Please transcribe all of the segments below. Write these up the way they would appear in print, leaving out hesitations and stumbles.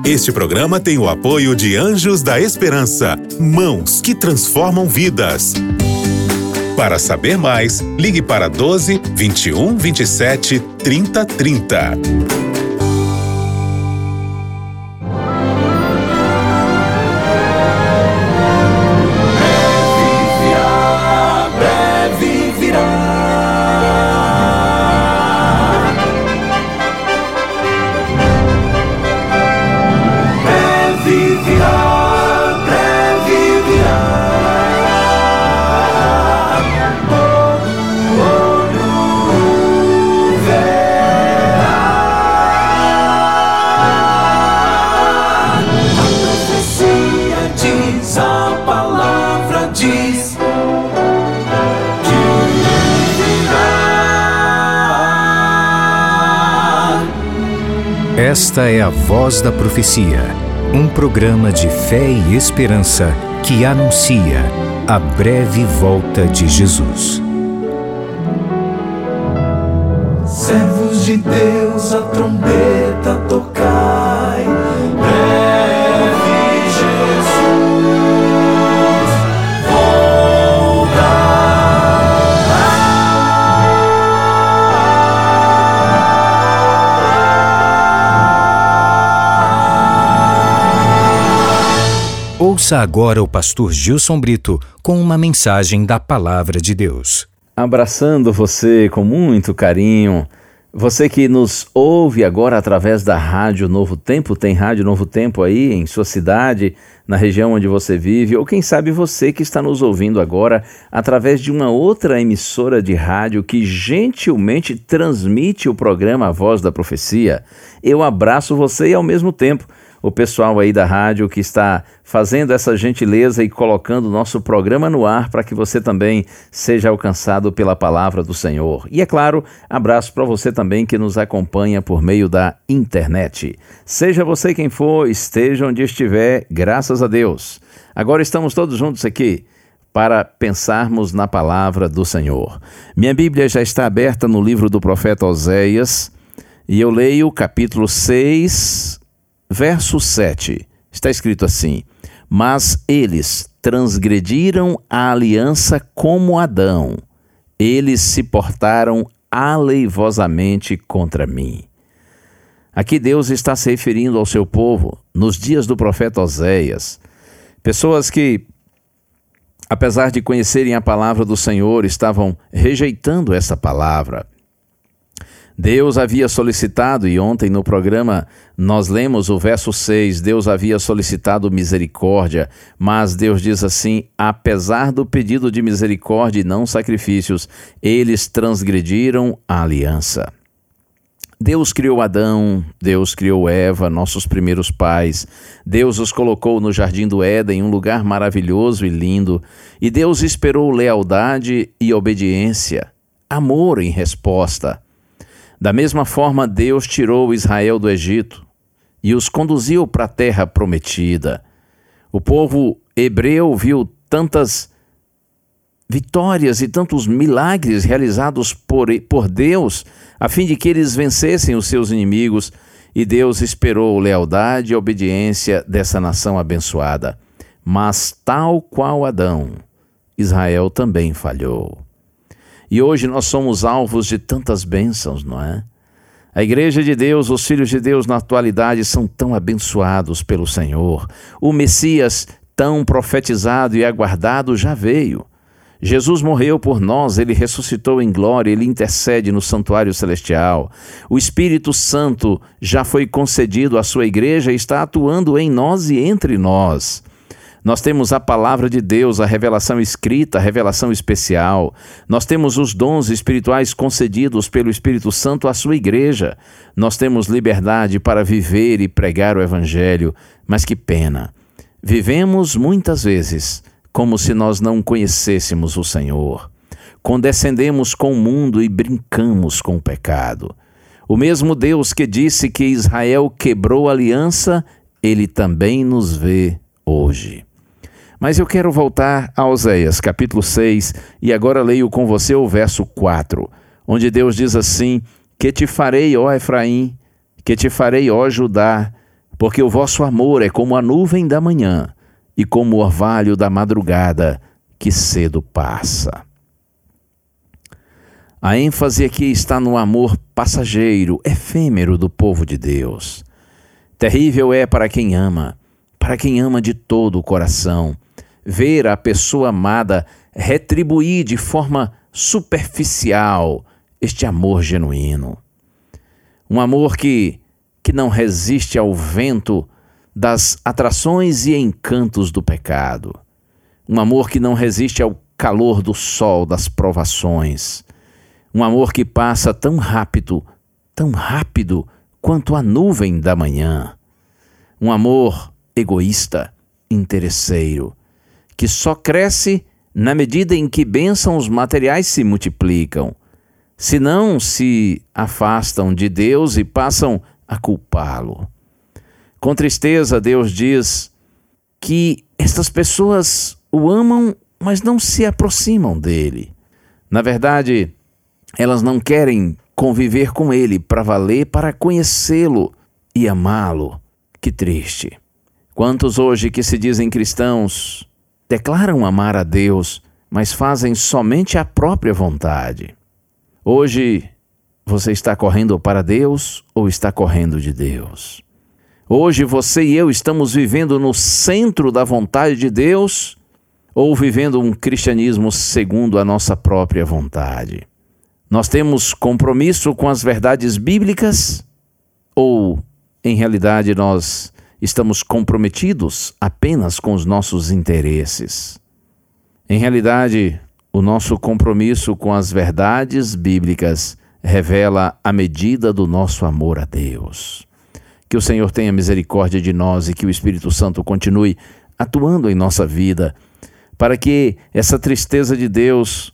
Este programa tem o apoio de Anjos da Esperança, mãos que transformam vidas. Para saber mais, ligue para 12 21 27 30 30. Esta é a Voz da Profecia, um programa de fé e esperança que anuncia a breve volta de Jesus. Servos de Deus, a trombeta tocai, breve Jesus Ouça agora o pastor Gilson Brito com uma mensagem da Palavra de Deus. Abraçando você com muito carinho, você que nos ouve agora através da Rádio Novo Tempo, tem Rádio Novo Tempo aí em sua cidade, na região onde você vive, ou quem sabe você que está nos ouvindo agora através de uma outra emissora de rádio que gentilmente transmite o programa A Voz da Profecia. Eu abraço você e ao mesmo tempo o pessoal aí da rádio que está fazendo essa gentileza e colocando o nosso programa no ar para que você também seja alcançado pela palavra do Senhor. E é claro, abraço para você também que nos acompanha por meio da internet. Seja você quem for, esteja onde estiver, graças a Deus. Agora estamos todos juntos aqui para pensarmos na palavra do Senhor. Minha Bíblia já está aberta no livro do profeta Oséias e eu leio o capítulo 6, verso 7, está escrito assim: mas eles transgrediram a aliança como Adão, eles se portaram aleivosamente contra mim. Aqui Deus está se referindo ao seu povo, nos dias do profeta Oséias, pessoas que, apesar de conhecerem a palavra do Senhor, estavam rejeitando essa palavra. Deus havia solicitado, e ontem no programa nós lemos o verso 6, Deus havia solicitado misericórdia, mas Deus diz assim: apesar do pedido de misericórdia e não sacrifícios, eles transgrediram a aliança. Deus criou Adão, Deus criou Eva, nossos primeiros pais. Deus os colocou no jardim do Éden, um lugar maravilhoso e lindo, e Deus esperou lealdade e obediência, amor em resposta. Da mesma forma, Deus tirou Israel do Egito e os conduziu para a terra prometida. O povo hebreu viu tantas vitórias e tantos milagres realizados por Deus, a fim de que eles vencessem os seus inimigos, e Deus esperou lealdade e obediência dessa nação abençoada. Mas, tal qual Adão, Israel também falhou. E hoje nós somos alvos de tantas bênçãos, não é? A igreja de Deus, os filhos de Deus na atualidade são tão abençoados pelo Senhor. O Messias, tão profetizado e aguardado, já veio. Jesus morreu por nós, ele ressuscitou em glória, ele intercede no santuário celestial. O Espírito Santo já foi concedido à sua igreja e está atuando em nós e entre nós. Nós temos a palavra de Deus, a revelação escrita, a revelação especial. Nós temos os dons espirituais concedidos pelo Espírito Santo à sua igreja. Nós temos liberdade para viver e pregar o Evangelho. Mas que pena! Vivemos muitas vezes como se nós não conhecêssemos o Senhor. Condescendemos com o mundo e brincamos com o pecado. O mesmo Deus que disse que Israel quebrou a aliança, ele também nos vê hoje. Mas eu quero voltar a Oséias, capítulo 6, e agora leio com você o verso 4, onde Deus diz assim: que te farei, ó Efraim, que te farei, ó Judá, Porque o vosso amor é como a nuvem da manhã e como o orvalho da madrugada que cedo passa. A ênfase aqui está no amor passageiro, efêmero do povo de Deus. Terrível é para quem ama de todo o coração, ver a pessoa amada retribuir de forma superficial este amor genuíno. Um amor que não resiste ao vento das atrações e encantos do pecado. Um amor que não resiste ao calor do sol das provações. Um amor que passa tão rápido quanto a nuvem da manhã. Um amor egoísta, interesseiro, que só cresce na medida em que bênçãos materiais se multiplicam, senão se afastam de Deus e passam a culpá-lo. Com tristeza, Deus diz que estas pessoas o amam, mas não se aproximam dele. Na verdade, elas não querem conviver com ele para valer, para conhecê-lo e amá-lo. Que triste! Quantos hoje que se dizem cristãos declaram amar a Deus, mas fazem somente a própria vontade. Hoje, você está correndo para Deus ou está correndo de Deus? Hoje você e eu estamos vivendo no centro da vontade de Deus ou vivendo um cristianismo segundo a nossa própria vontade? Nós temos compromisso com as verdades bíblicas ou, em realidade, nós estamos comprometidos apenas com os nossos interesses? Em realidade, o nosso compromisso com as verdades bíblicas revela a medida do nosso amor a Deus. Que o Senhor tenha misericórdia de nós e que o Espírito Santo continue atuando em nossa vida, para que essa tristeza de Deus,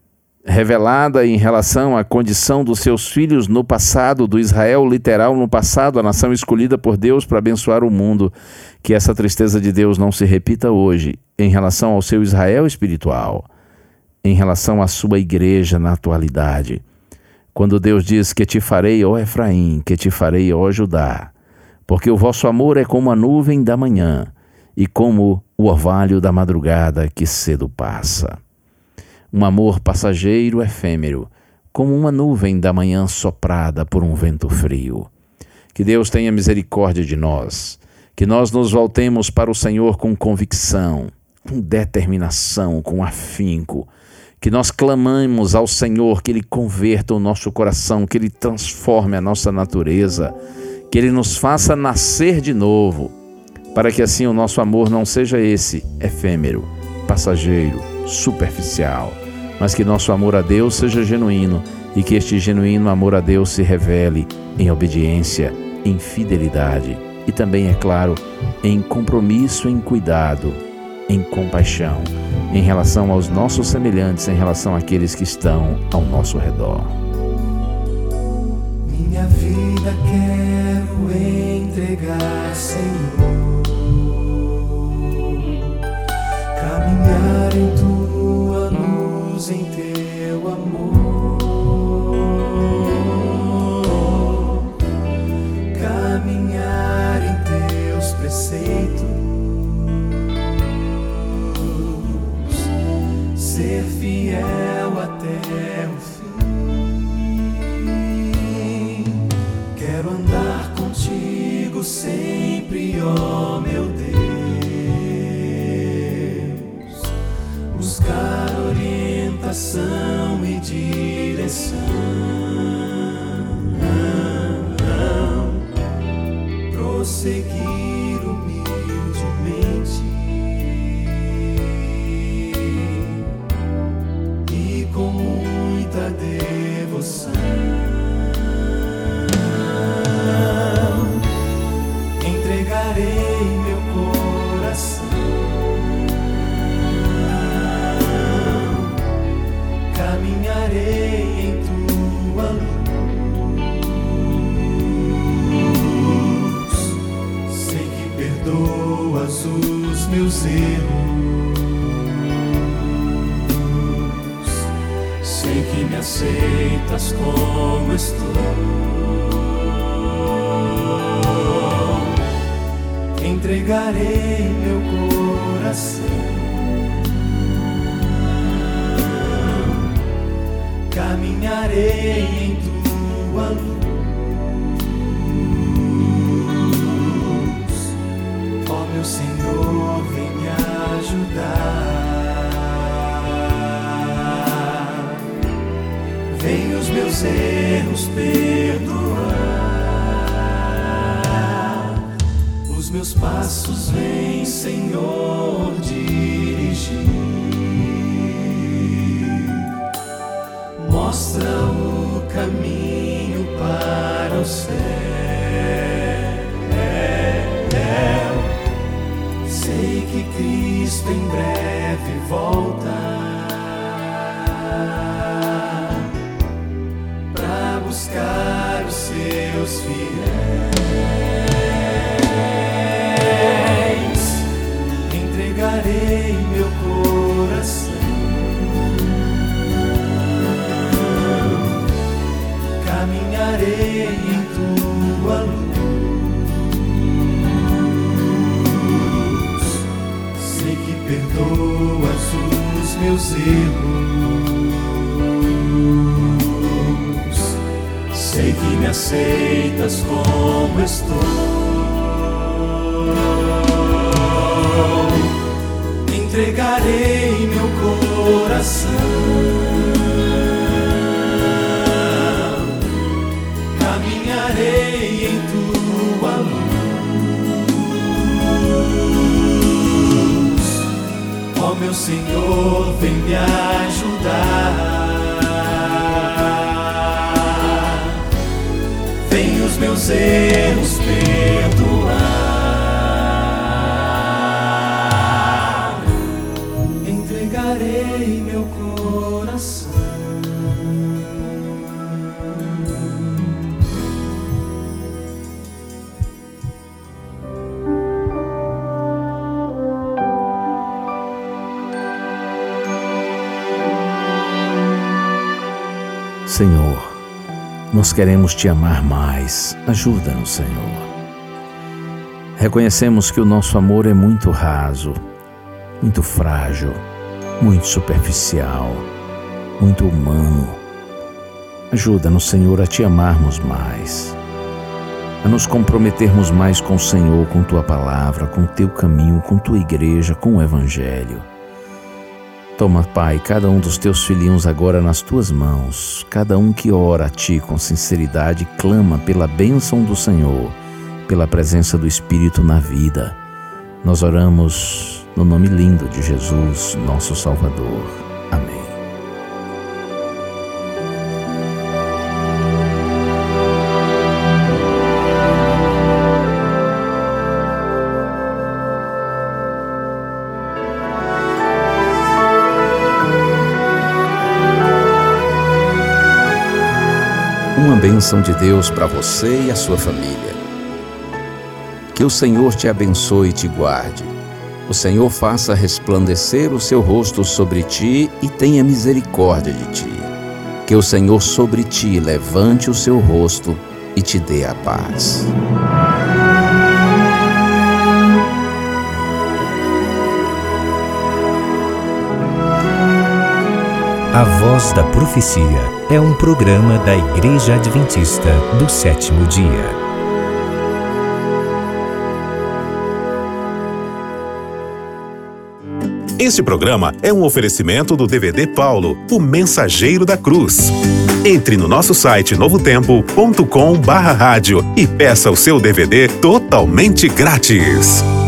revelada em relação à condição dos seus filhos no passado, do Israel literal no passado, a nação escolhida por Deus para abençoar o mundo, que essa tristeza de Deus não se repita hoje em relação ao seu Israel espiritual, em relação à sua igreja na atualidade. Quando Deus diz que te farei, ó Efraim, que te farei, ó Judá, porque o vosso amor é como a nuvem da manhã e como o orvalho da madrugada que cedo passa. Um amor passageiro, efêmero, como uma nuvem da manhã soprada por um vento frio. Que Deus tenha misericórdia de nós, que nós nos voltemos para o Senhor com convicção, com determinação, com afinco, que nós clamamos ao Senhor que Ele converta o nosso coração, que Ele transforme a nossa natureza, que Ele nos faça nascer de novo, para que assim o nosso amor não seja esse, efêmero, passageiro, superficial, mas que nosso amor a Deus seja genuíno e que este genuíno amor a Deus se revele em obediência, em fidelidade e também, é claro, em compromisso, em cuidado, em compaixão, em relação aos nossos semelhantes, em relação àqueles que estão ao nosso redor. Minha vida quero entregar, Senhor, caminhar em tua luz, em teu amor, caminhar em teus preceitos, ser fiel até o fim. Quero andar contigo sempre, ó meu Deus, buscar orientação e direção, prosseguir humildemente e com muita devoção. Entregarei meu coração, caminharei em tua luz. Sei que perdoas os meus erros, sei que me aceitas como estou. entregarei meu coração. Caminharei em tua luz. Ó meu Senhor, vem me ajudar. Vem os meus erros perdoar. Os meus passos vem, Senhor, dirigir. Mostra o caminho para o céu. Sei que Cristo em breve volta para buscar os seus fiéis. Entregarei meu coração. Caminharei em tua luz. Sei que perdoas os meus erros. Sei que me aceitas como estou. Entregarei meu coração. Caminharei em tua luz. Ó meu Senhor, vem me ajudar. Vem os meus erros perdoar. Entregarei meu coração. Senhor, nós queremos te amar mais. Ajuda-nos, Senhor. Reconhecemos que o nosso amor é muito raso, muito frágil, muito superficial, muito humano. Ajuda-nos, Senhor, a te amarmos mais, a nos comprometermos mais com o Senhor, com tua palavra, com o teu caminho, com tua igreja, com o Evangelho. Toma, Pai, cada um dos teus filhinhos agora nas tuas mãos, cada um que ora a ti com sinceridade, clama pela bênção do Senhor, pela presença do Espírito na vida. Nós oramos no nome lindo de Jesus, nosso Salvador. Amém. Uma bênção de Deus para você e a sua família. Que o Senhor te abençoe e te guarde. O Senhor faça resplandecer o seu rosto sobre ti e tenha misericórdia de ti. Que o Senhor sobre ti levante o seu rosto e te dê a paz. A Voz da Profecia é um programa da Igreja Adventista do Sétimo Dia. Este programa é um oferecimento do DVD Paulo, o Mensageiro da Cruz. Entre no nosso site novotempo.com/rádio e peça o seu DVD totalmente grátis.